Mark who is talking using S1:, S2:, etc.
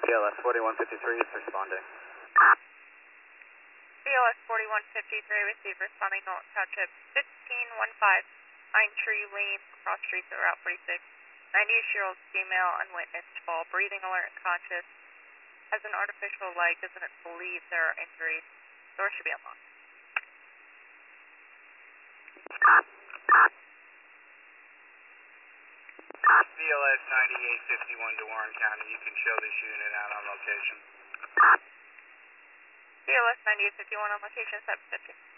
S1: BLS 4153 is responding.
S2: BLS 4153, receive responding Norton Township 1515, Pine Tree Lane, cross streets at Route 46. 90-year-old female, unwitnessed, fall, breathing alert and conscious, has an artificial leg, doesn't believe there are injuries. Door should be unlocked.
S3: BLS 9851 to Warren County, you can show this unit out on location.
S2: BLS 9851 on location 750.